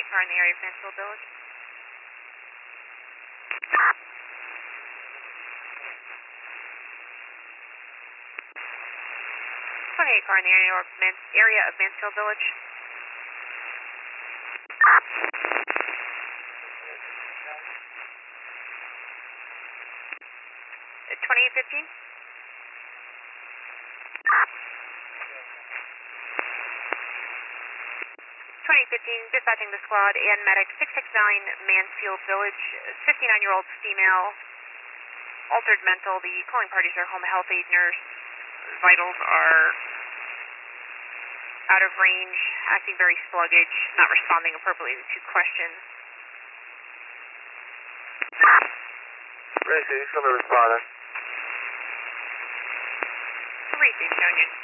car in the area of Mansfield Village. 28 car in the area of Mansfield Village. 2815. 2015, dispatching the squad and medic 669 Mansfield Village, 59-year-old female, altered mental. The calling parties are home health aide nurse. Vitals are out of range, acting very sluggish, not responding appropriately to questions. Ready, somebody responding. 3 Union.